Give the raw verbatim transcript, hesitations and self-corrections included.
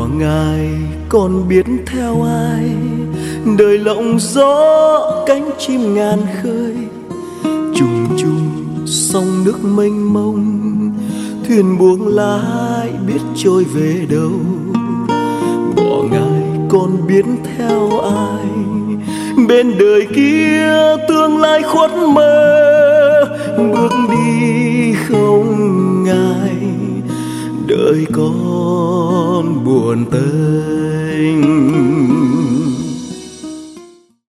bỏ ngài còn biết theo ai, đời lộng gió cánh chim ngàn khơi, trùng trùng sông nước mênh mông, thuyền buông lái biết trôi về đâu. Bỏ ngài còn biết theo ai, bên đời kia tương lai khuất mơ, bước đi không ngài, đời con buồn tênh.